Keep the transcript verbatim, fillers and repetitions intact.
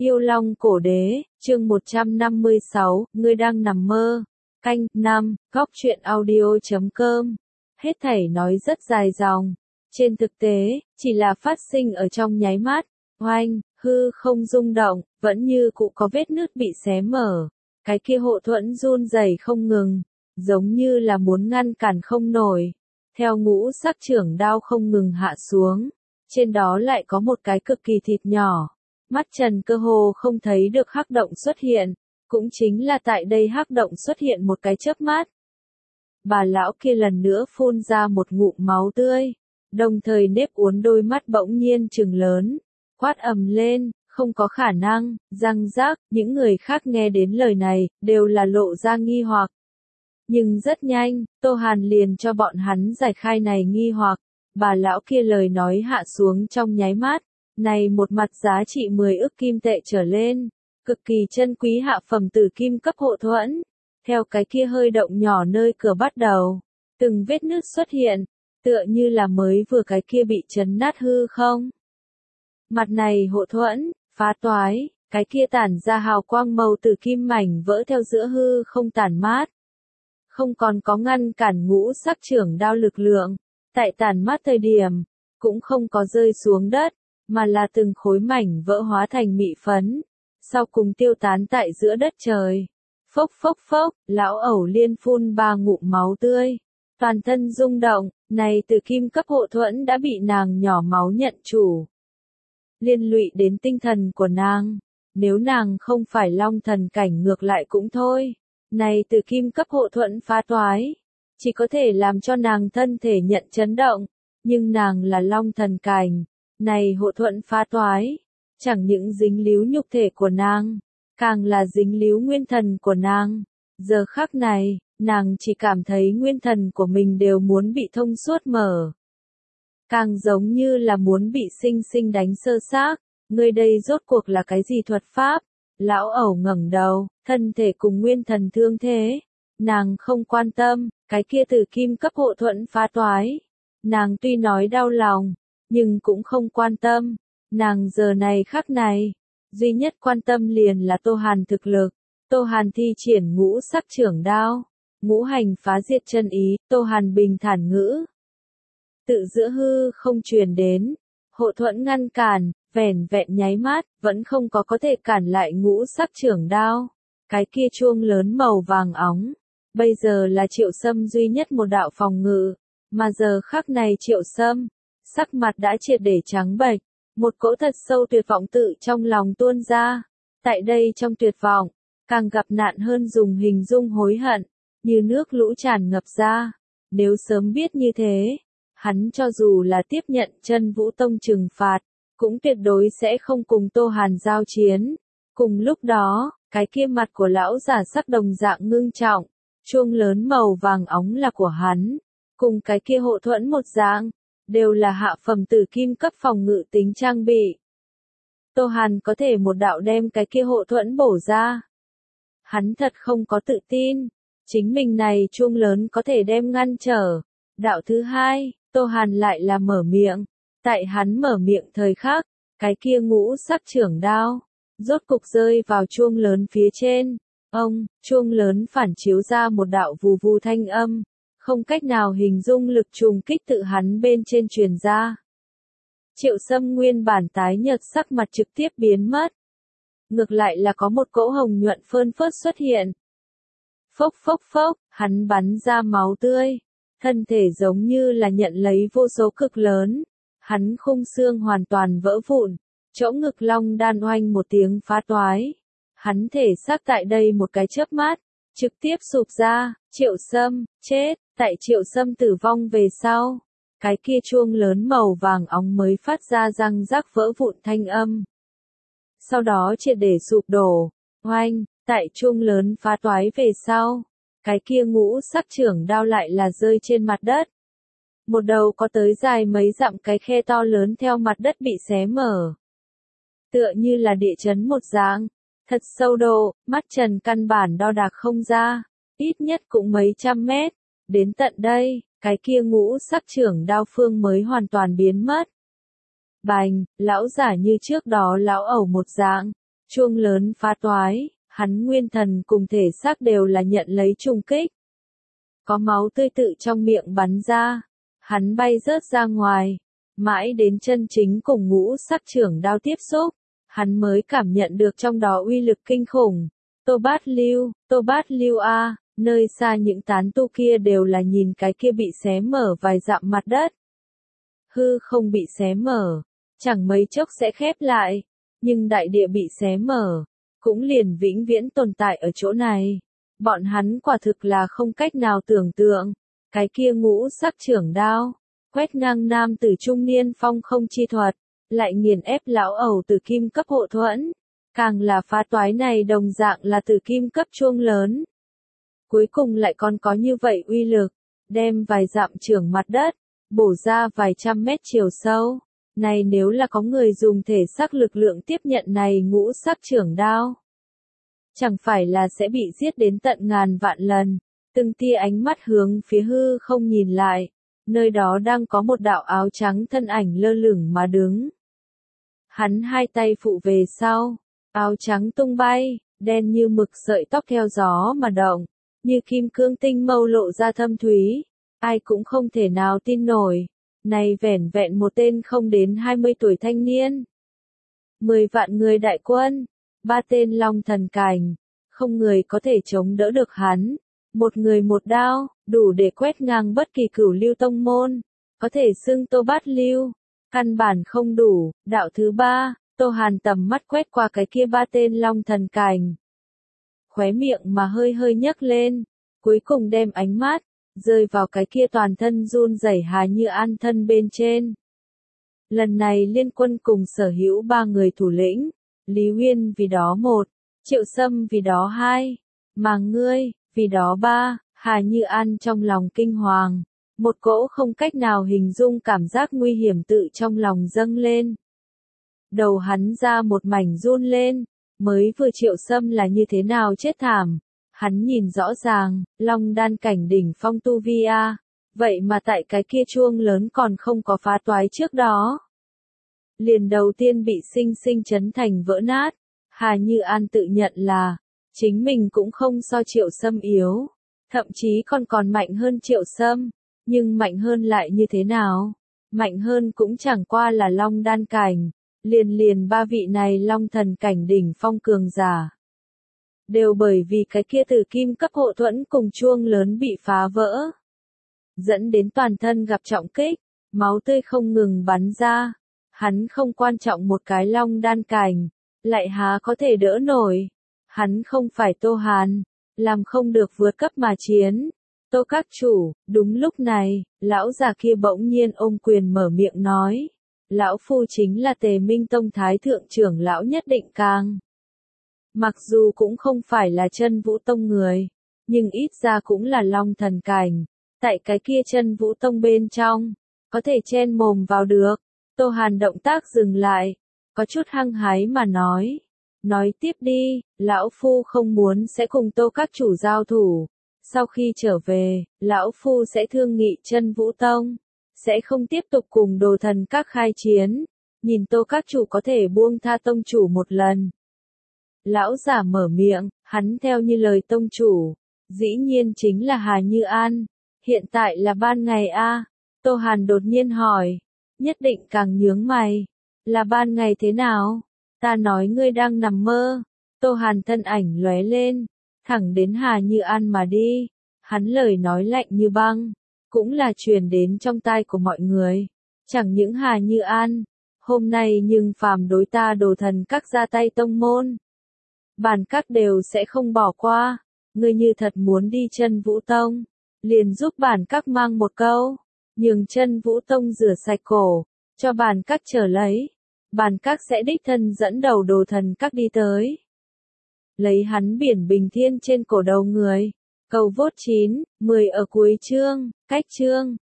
Yêu Long Cổ Đế, chương một trăm năm mươi sáu, ngươi đang nằm mơ. Canh, năm, góc truyện audio chấm com. Hết thảy nói rất dài dòng. Trên thực tế, chỉ là phát sinh ở trong nháy mắt. Oanh, hư không rung động, vẫn như cụ có vết nứt bị xé mở. Cái kia hộ thuẫn run rẩy không ngừng, giống như là muốn ngăn cản không nổi. Theo ngũ sắc chưởng đao không ngừng hạ xuống, trên đó lại có một cái cực kỳ thịt nhỏ. Mắt Trần cơ hồ không thấy được hắc động xuất hiện, cũng chính là tại đây hắc động xuất hiện một cái chớp mắt. Bà lão kia lần nữa phun ra một ngụm máu tươi, đồng thời nếp uốn đôi mắt bỗng nhiên trừng lớn, quát ầm lên, không có khả năng, răng rác, những người khác nghe đến lời này, đều là lộ ra nghi hoặc. Nhưng rất nhanh, Tô Hàn liền cho bọn hắn giải khai này nghi hoặc, bà lão kia lời nói hạ xuống trong nháy mắt. Này một mặt giá trị mười ức kim tệ trở lên, cực kỳ chân quý hạ phẩm tử kim cấp hộ thuẫn. Theo cái kia hơi động nhỏ nơi cửa bắt đầu, từng vết nứt xuất hiện, tựa như là mới vừa cái kia bị chấn nát hư không. Mặt này hộ thuẫn, phá toái, cái kia tản ra hào quang màu tử kim mảnh vỡ theo giữa hư không tản mát. Không còn có ngăn cản ngũ sắc chưởng đao lực lượng, tại tản mát thời điểm, cũng không có rơi xuống đất, mà là từng khối mảnh vỡ hóa thành mị phấn, sau cùng tiêu tán tại giữa đất trời. Phốc phốc phốc, lão ẩu liên phun ba ngụm máu tươi, toàn thân rung động, này từ kim cấp hộ thuẫn đã bị nàng nhỏ máu nhận chủ. Liên lụy đến tinh thần của nàng, nếu nàng không phải long thần cảnh ngược lại cũng thôi, này từ kim cấp hộ thuẫn phá toái, chỉ có thể làm cho nàng thân thể nhận chấn động, nhưng nàng là long thần cảnh. Này hộ thuẫn phá toái, chẳng những dính líu nhục thể của nàng, càng là dính líu nguyên thần của nàng. Giờ khắc này, nàng chỉ cảm thấy nguyên thần của mình đều muốn bị thông suốt mở. Càng giống như là muốn bị sinh sinh đánh sơ xác, ngươi đây rốt cuộc là cái gì thuật pháp? Lão ẩu ngẩng đầu, thân thể cùng nguyên thần thương thế. Nàng không quan tâm, cái kia từ kim cấp hộ thuẫn phá toái. Nàng tuy nói đau lòng, nhưng cũng không quan tâm, nàng giờ này khắc này, duy nhất quan tâm liền là Tô Hàn thực lực. Tô Hàn thi triển ngũ sắc chưởng đao, ngũ hành phá diệt chân ý, Tô Hàn bình thản ngữ. Tự giữa hư không truyền đến, hộ thuẫn ngăn cản, vẻn vẹn nháy mắt, vẫn không có có thể cản lại ngũ sắc chưởng đao. Cái kia chuông lớn màu vàng óng, bây giờ là Triệu Sâm duy nhất một đạo phòng ngự, mà giờ khắc này Triệu Sâm, sắc mặt đã triệt để trắng bệch, một cỗ thật sâu tuyệt vọng tự trong lòng tuôn ra. Tại đây trong tuyệt vọng, càng gặp nạn hơn dùng hình dung hối hận, như nước lũ tràn ngập ra. Nếu sớm biết như thế, hắn cho dù là tiếp nhận Chân Vũ Tông trừng phạt, cũng tuyệt đối sẽ không cùng Tô Hàn giao chiến. Cùng lúc đó, cái kia mặt của lão giả sắc đồng dạng ngưng trọng, chuông lớn màu vàng óng là của hắn, cùng cái kia hộ thuẫn một dạng, đều là hạ phẩm tử kim cấp phòng ngự tính trang bị. Tô Hàn có thể một đạo đem cái kia hộ thuẫn bổ ra. Hắn thật không có tự tin, chính mình này chuông lớn có thể đem ngăn trở. Đạo thứ hai, Tô Hàn lại là mở miệng. Tại hắn mở miệng thời khắc, cái kia ngũ sắc chưởng đao, rốt cục rơi vào chuông lớn phía trên. Ông, chuông lớn phản chiếu ra một đạo vù vù thanh âm. Không cách nào hình dung lực trùng kích tự hắn bên trên truyền ra. Triệu Sâm nguyên bản tái nhợt sắc mặt trực tiếp biến mất. Ngược lại là có một cỗ hồng nhuận phơn phớt xuất hiện. Phốc phốc phốc, hắn bắn ra máu tươi. Thân thể giống như là nhận lấy vô số cực lớn. Hắn khung xương hoàn toàn vỡ vụn. Chỗ ngực long đan oanh một tiếng phá toái. Hắn thể xác tại đây một cái chớp mắt, trực tiếp sụp ra. Triệu Sâm, chết. Tại Triệu Sâm tử vong về sau, cái kia chuông lớn màu vàng óng mới phát ra răng rắc vỡ vụn thanh âm. Sau đó triệt để sụp đổ, oanh, tại chuông lớn phá toái về sau, cái kia ngũ sắc chưởng đao lại là rơi trên mặt đất. Một đầu có tới dài mấy dặm cái khe to lớn theo mặt đất bị xé mở. Tựa như là địa chấn một dạng, thật sâu độ, mắt Trần căn bản đo đạc không ra, ít nhất cũng mấy trăm mét. Đến tận đây, cái kia ngũ sắc chưởng đao phương mới hoàn toàn biến mất. Bành, lão giả như trước đó lão ẩu một dạng, chuông lớn phá toái, hắn nguyên thần cùng thể xác đều là nhận lấy trùng kích. Có máu tươi tự trong miệng bắn ra, hắn bay rớt ra ngoài, mãi đến chân chính cùng ngũ sắc trưởng đao tiếp xúc, hắn mới cảm nhận được trong đó uy lực kinh khủng. Tô Bát Lưu, Tô Bát Lưu a, nơi xa những tán tu kia đều là nhìn cái kia bị xé mở vài dặm mặt đất. Hư không bị xé mở, chẳng mấy chốc sẽ khép lại, nhưng đại địa bị xé mở, cũng liền vĩnh viễn tồn tại ở chỗ này. Bọn hắn quả thực là không cách nào tưởng tượng, cái kia ngũ sắc trưởng đao, quét ngang nam tử trung niên phong không chi thuật, lại nghiền ép lão ẩu tử kim cấp hộ thuẫn, càng là phá toái này đồng dạng là tử kim cấp chuông lớn. Cuối cùng lại còn có như vậy uy lực, đem vài dặm trưởng mặt đất, bổ ra vài trăm mét chiều sâu. Này nếu là có người dùng thể xác lực lượng tiếp nhận này ngũ sắc trưởng đao, chẳng phải là sẽ bị giết đến tận ngàn vạn lần. Từng tia ánh mắt hướng phía hư không nhìn lại, nơi đó đang có một đạo áo trắng thân ảnh lơ lửng mà đứng. Hắn hai tay phụ về sau, áo trắng tung bay, đen như mực sợi tóc theo gió mà động, như kim cương tinh mâu lộ ra thâm thúy, ai cũng không thể nào tin nổi. Này vẻn vẹn một tên không đến hai mươi tuổi thanh niên. Mười vạn người đại quân, ba tên long thần cảnh, không người có thể chống đỡ được hắn. Một người một đao, đủ để quét ngang bất kỳ cửu lưu tông môn, có thể xưng Tô Bát Lưu, căn bản không đủ. Đạo thứ ba, Tô Hàn tầm mắt quét qua cái kia ba tên long thần cảnh. Khóe miệng mà hơi hơi nhấc lên, cuối cùng đem ánh mắt rơi vào cái kia toàn thân run rẩy Hà Như An thân bên trên. Lần này liên quân cùng sở hữu ba người thủ lĩnh, Lý Uyên vì đó một, Triệu Sâm vì đó hai, mà ngươi, vì đó ba. Hà Như An trong lòng kinh hoàng, một cỗ không cách nào hình dung cảm giác nguy hiểm tự trong lòng dâng lên. Đầu hắn ra một mảnh run lên, mới vừa Triệu Sâm là như thế nào chết thảm. Hắn nhìn rõ ràng, long đan cảnh đỉnh phong tu vi a, vậy mà tại cái kia chuông lớn còn không có phá toái trước đó. Liền đầu tiên bị sinh sinh chấn thành vỡ nát, Hà Như An tự nhận là, chính mình cũng không so Triệu Sâm yếu, thậm chí còn còn mạnh hơn Triệu Sâm, nhưng mạnh hơn lại như thế nào? Mạnh hơn cũng chẳng qua là long đan cảnh, liền liền ba vị này long thần cảnh đỉnh phong cường giả. Đều bởi vì cái kia tử kim cấp hộ thuẫn cùng chuông lớn bị phá vỡ, dẫn đến toàn thân gặp trọng kích, máu tươi không ngừng bắn ra. Hắn không quan trọng một cái long đan cảnh, lại há có thể đỡ nổi. Hắn không phải Tô Hàn, làm không được vượt cấp mà chiến. Tô các chủ, đúng lúc này, lão già kia bỗng nhiên ôm quyền mở miệng nói. Lão phu chính là Tề Minh Tông Thái Thượng trưởng lão Nhất Định Càng. Mặc dù cũng không phải là Chân Vũ Tông người, nhưng ít ra cũng là long thần cảnh. Tại cái kia Chân Vũ Tông bên trong, có thể chen mồm vào được. Tô Hàn động tác dừng lại, có chút hăng hái mà nói. Nói tiếp đi, lão phu không muốn sẽ cùng Tô các chủ giao thủ. Sau khi trở về, lão phu sẽ thương nghị Chân Vũ Tông, sẽ không tiếp tục cùng Đồ Thần các khai chiến. Nhìn Tô các chủ có thể buông tha tông chủ một lần. Lão giả mở miệng, hắn theo như lời tông chủ, dĩ nhiên chính là Hà Như An. Hiện tại là ban ngày a? Tô Hàn đột nhiên hỏi. Nhất Định Càng nhướng mày. Là ban ngày thế nào? Ta nói ngươi đang nằm mơ. Tô Hàn thân ảnh lóe lên, thẳng đến Hà Như An mà đi. Hắn lời nói lạnh như băng, cũng là truyền đến trong tai của mọi người. Chẳng những Hà Như An, hôm nay nhưng phàm đối ta Đồ Thần các ra tay tông môn, bản các đều sẽ không bỏ qua. Ngươi như thật muốn đi Chân Vũ Tông, liền giúp bản các mang một câu, nhường Chân Vũ Tông rửa sạch cổ, cho bản các trở lấy. Bản các sẽ đích thân dẫn đầu Đồ Thần các đi tới. Lấy hắn biển bình thiên trên cổ đầu người. Cầu vốt chín, mười ở cuối chương, cách chương.